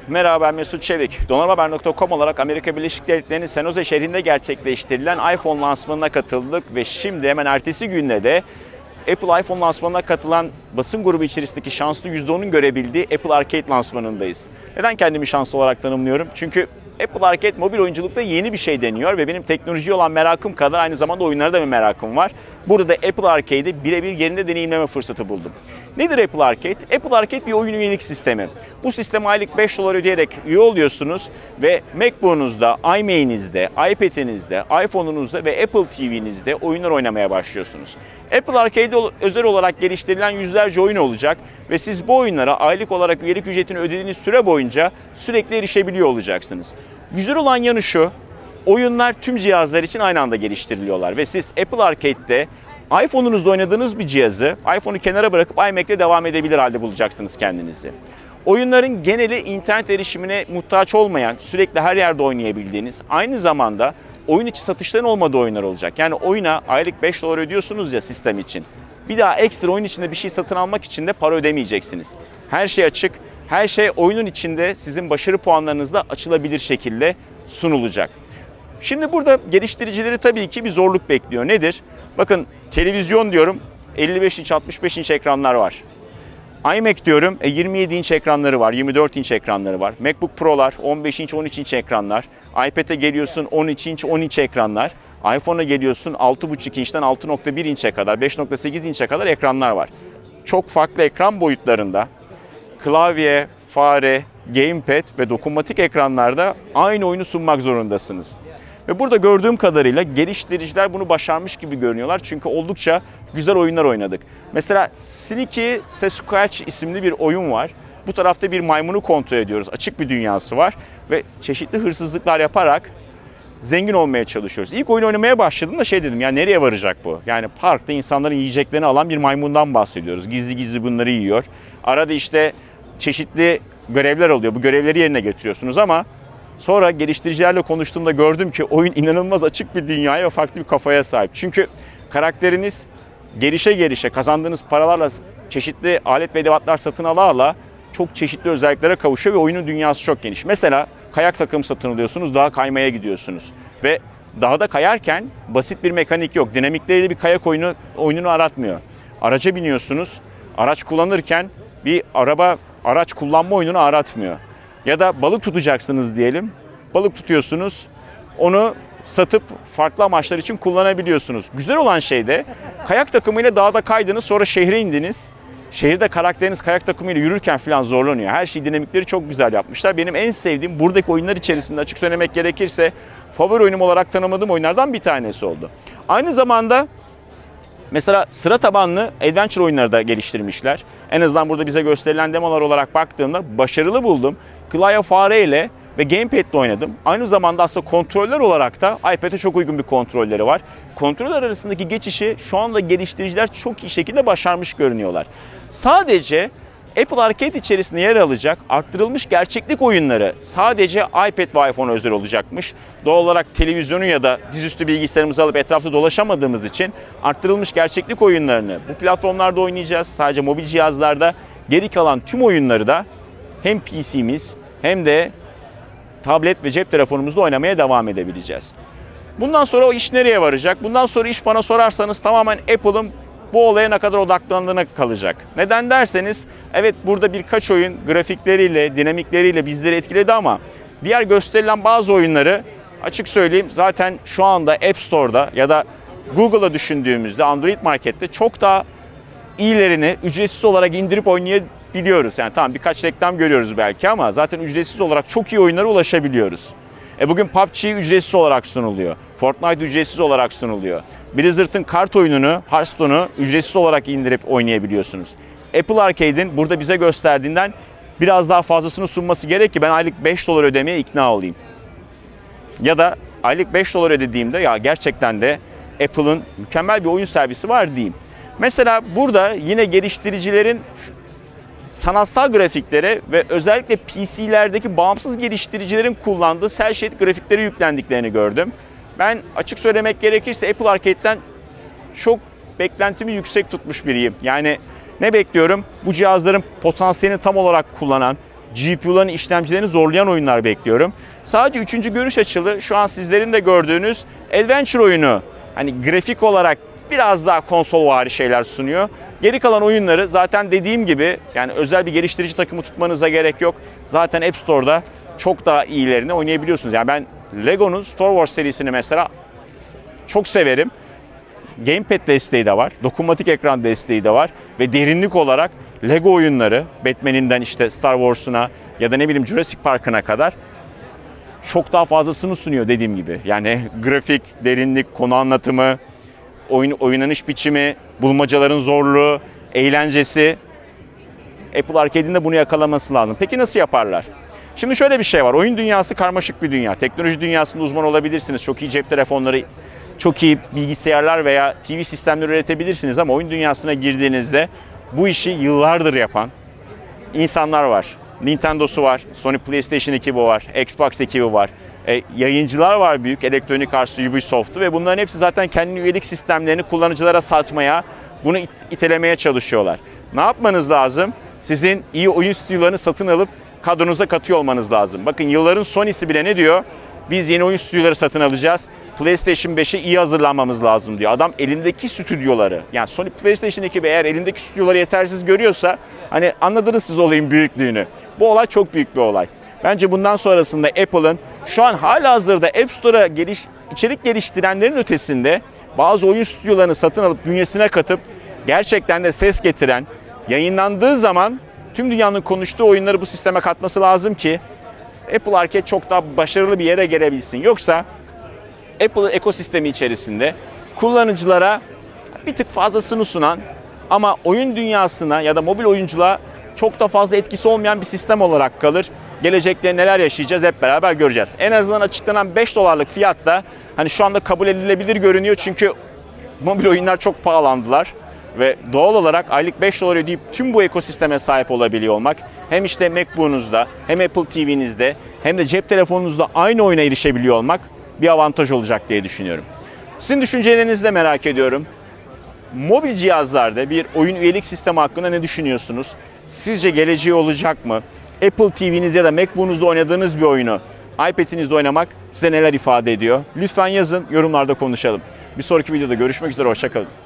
Merhaba, ben Mesut Çevik. Donanımhaber.com olarak Amerika Birleşik Devletleri'nin San Jose şehrinde gerçekleştirilen iPhone lansmanına katıldık ve şimdi hemen ertesi günde de Apple iPhone lansmanına katılan basın grubu içerisindeki şanslı %10'un görebildiği Apple Arcade lansmanındayız. Neden kendimi şanslı olarak tanımlıyorum? Çünkü Apple Arcade mobil oyunculukta yeni bir şey deniyor ve benim teknolojiye olan merakım kadar aynı zamanda oyunlara da bir merakım var. Burada da Apple Arcade'i birebir yerinde deneyimleme fırsatı buldum. Nedir Apple Arcade? Apple Arcade bir oyun üyelik sistemi. Bu sisteme aylık $5 ödeyerek üye oluyorsunuz ve MacBook'unuzda, iMac'inizde, iPad'inizde, iPhone'unuzda ve Apple TV'nizde oyunlar oynamaya başlıyorsunuz. Apple Arcade'de özel olarak geliştirilen yüzlerce oyun olacak ve siz bu oyunlara aylık olarak üyelik ücretini ödediğiniz süre boyunca sürekli erişebiliyor olacaksınız. Güzel olan yanı şu, oyunlar tüm cihazlar için aynı anda geliştiriliyorlar ve siz Apple Arcade'de iPhone'unuzda oynadığınız bir cihazı iPhone'u kenara bırakıp iMac'le devam edebilir halde bulacaksınız kendinizi. Oyunların geneli internet erişimine muhtaç olmayan, sürekli her yerde oynayabildiğiniz, aynı zamanda oyun içi satışların olmadığı oyunlar olacak. Yani oyuna aylık $5 ödüyorsunuz ya sistem için. Bir daha ekstra oyun içinde bir şey satın almak için de para ödemeyeceksiniz. Her şey açık, her şey oyunun içinde sizin başarı puanlarınızla açılabilir şekilde sunulacak. Şimdi burada geliştiricileri tabii ki bir zorluk bekliyor. Nedir? Bakın televizyon diyorum, 55 inç, 65 inç ekranlar var. iMac diyorum, 27 inç ekranları var, 24 inç ekranları var. MacBook Pro'lar, 15 inç, 13 inç ekranlar. iPad'e geliyorsun 13 inç, 10 inç ekranlar. iPhone'a geliyorsun 6,5 inçten 6,1 inçe kadar, 5,8 inçe kadar ekranlar var. Çok farklı ekran boyutlarında klavye, fare, gamepad ve dokunmatik ekranlarda aynı oyunu sunmak zorundasınız. Ve burada gördüğüm kadarıyla geliştiriciler bunu başarmış gibi görünüyorlar. Çünkü oldukça güzel oyunlar oynadık. Mesela Sneaky Sasquatch isimli bir oyun var. Bu tarafta bir maymunu kontrol ediyoruz. Açık bir dünyası var. Ve çeşitli hırsızlıklar yaparak zengin olmaya çalışıyoruz. İlk oyun oynamaya başladığımda dedim ya nereye varacak bu? Yani parkta insanların yiyeceklerini alan bir maymundan bahsediyoruz. Gizli gizli bunları yiyor. Arada çeşitli görevler oluyor. Bu görevleri yerine getiriyorsunuz ama sonra geliştiricilerle konuştuğumda gördüm ki oyun inanılmaz açık bir dünyaya ve farklı bir kafaya sahip. Çünkü karakteriniz gelişe kazandığınız paralarla çeşitli alet ve edevatlar satın ala çok çeşitli özelliklere kavuşuyor ve oyunun dünyası çok geniş. Mesela kayak takımı satın alıyorsunuz, dağa kaymaya gidiyorsunuz. Ve dağda kayarken basit bir mekanik yok. Dinamikleriyle bir kayak oyununu aratmıyor. Araca biniyorsunuz, araç kullanırken bir araç kullanma oyununu aratmıyor. Ya da balık tutacaksınız diyelim. Balık tutuyorsunuz. Onu satıp farklı amaçlar için kullanabiliyorsunuz. Güzel olan şey de kayak takımıyla dağda kaydınız, sonra şehre indiniz. Şehirde karakteriniz kayak takımıyla yürürken falan zorlanıyor. Her şey dinamikleri çok güzel yapmışlar. Benim en sevdiğim buradaki oyunlar içerisinde açık söylemek gerekirse favori oyunum olarak tanımadığım oyunlardan bir tanesi oldu. Aynı zamanda mesela sıra tabanlı adventure oyunları da geliştirmişler. En azından burada bize gösterilen demolar olarak baktığımda başarılı buldum. Klavye, fare ile ve gamepad ile oynadım. Aynı zamanda aslında kontroller olarak da iPad'e çok uygun bir kontrolleri var. Kontroller arasındaki geçişi şu anda geliştiriciler çok iyi şekilde başarmış görünüyorlar. Sadece Apple Arcade içerisinde yer alacak arttırılmış gerçeklik oyunları sadece iPad ve iPhone özel olacakmış. Doğal olarak televizyonu ya da dizüstü bilgisayarımızı alıp etrafta dolaşamadığımız için arttırılmış gerçeklik oyunlarını bu platformlarda oynayacağız. Sadece mobil cihazlarda, geri kalan tüm oyunları da hem PC'miz hem de tablet ve cep telefonumuzda oynamaya devam edebileceğiz. Bundan sonra o iş nereye varacak? Bundan sonra iş bana sorarsanız tamamen Apple'ın bu olaya ne kadar odaklandığına kalacak. Neden derseniz, evet burada birkaç oyun grafikleriyle, dinamikleriyle bizleri etkiledi ama diğer gösterilen bazı oyunları açık söyleyeyim zaten şu anda App Store'da ya da Google'a düşündüğümüzde Android Market'te çok daha iyilerini ücretsiz olarak indirip oynayabiliyoruz. Yani tamam birkaç reklam görüyoruz belki ama zaten ücretsiz olarak çok iyi oyunlara ulaşabiliyoruz. Bugün PUBG ücretsiz olarak sunuluyor. Fortnite ücretsiz olarak sunuluyor. Blizzard'ın kart oyununu, Hearthstone'u ücretsiz olarak indirip oynayabiliyorsunuz. Apple Arcade'in burada bize gösterdiğinden biraz daha fazlasını sunması gerek ki ben aylık $5 ödemeye ikna olayım. Ya da aylık $5 ödediğimde ya gerçekten de Apple'ın mükemmel bir oyun servisi var diyeyim. Mesela burada yine geliştiricilerin sanatsal grafiklere ve özellikle PC'lerdeki bağımsız geliştiricilerin kullandığı cel shade grafikleri yüklendiklerini gördüm. Ben açık söylemek gerekirse Apple Arcade'den çok beklentimi yüksek tutmuş biriyim. Yani ne bekliyorum? Bu cihazların potansiyelini tam olarak kullanan, GPU'ların işlemcilerini zorlayan oyunlar bekliyorum. Sadece üçüncü görüş açılı şu an sizlerin de gördüğünüz Adventure oyunu. Hani grafik olarak biraz daha konsolvari şeyler sunuyor. Geri kalan oyunları zaten dediğim gibi yani özel bir geliştirici takımı tutmanıza gerek yok. Zaten App Store'da çok daha iyilerini oynayabiliyorsunuz. Yani ben Lego'nun Star Wars serisini mesela çok severim. Gamepad desteği de var, dokunmatik ekran desteği de var ve derinlik olarak Lego oyunları, Batman'inden işte Star Wars'una ya da ne bileyim Jurassic Park'ına kadar çok daha fazlasını sunuyor dediğim gibi. Yani grafik, derinlik, konu anlatımı, oynanış biçimi, bulmacaların zorluğu, eğlencesi. Apple Arcade'in de bunu yakalaması lazım. Peki nasıl yaparlar? Şimdi şöyle bir şey var. Oyun dünyası karmaşık bir dünya. Teknoloji dünyasında uzman olabilirsiniz. Çok iyi cep telefonları, çok iyi bilgisayarlar veya TV sistemleri üretebilirsiniz ama oyun dünyasına girdiğinizde bu işi yıllardır yapan insanlar var. Nintendo'su var, Sony PlayStation ekibi var, Xbox ekibi var. Yayıncılar var büyük, Electronic Arts, Ubisoft'u ve bunların hepsi zaten kendi üyelik sistemlerini kullanıcılara satmaya, bunu itelemeye çalışıyorlar. Ne yapmanız lazım? Sizin iyi oyun stüdyolarını satın alıp kadronuza katıyor olmanız lazım. Bakın yılların Sony'si bile ne diyor? Biz yeni oyun stüdyoları satın alacağız. PlayStation 5'e iyi hazırlanmamız lazım diyor. Adam elindeki stüdyoları, yani Sony PlayStation ekibi eğer elindeki stüdyoları yetersiz görüyorsa hani anladınız siz olayın büyüklüğünü. Bu olay çok büyük bir olay. Bence bundan sonrasında Apple'ın şu an halihazırda App Store'a içerik geliştirenlerin ötesinde bazı oyun stüdyolarını satın alıp bünyesine katıp gerçekten de ses getiren, yayınlandığı zaman tüm dünyanın konuştuğu oyunları bu sisteme katması lazım ki Apple Arcade çok daha başarılı bir yere gelebilsin. Yoksa Apple ekosistemi içerisinde kullanıcılara bir tık fazlasını sunan ama oyun dünyasına ya da mobil oyunculuğa çok da fazla etkisi olmayan bir sistem olarak kalır. Gelecekte neler yaşayacağız hep beraber göreceğiz. En azından açıklanan $5 fiyat da hani şu anda kabul edilebilir görünüyor çünkü mobil oyunlar çok pahalandılar. Ve doğal olarak aylık $5 ödeyip tüm bu ekosisteme sahip olabiliyor olmak hem işte MacBook'unuzda hem Apple TV'nizde hem de cep telefonunuzda aynı oyuna erişebiliyor olmak bir avantaj olacak diye düşünüyorum. Sizin düşüncelerinizi de merak ediyorum. Mobil cihazlarda bir oyun üyelik sistemi hakkında ne düşünüyorsunuz? Sizce geleceği olacak mı? Apple TV'niz ya da MacBook'unuzda oynadığınız bir oyunu iPad'inizde oynamak size neler ifade ediyor? Lütfen yazın, yorumlarda konuşalım. Bir sonraki videoda görüşmek üzere, hoşça kalın.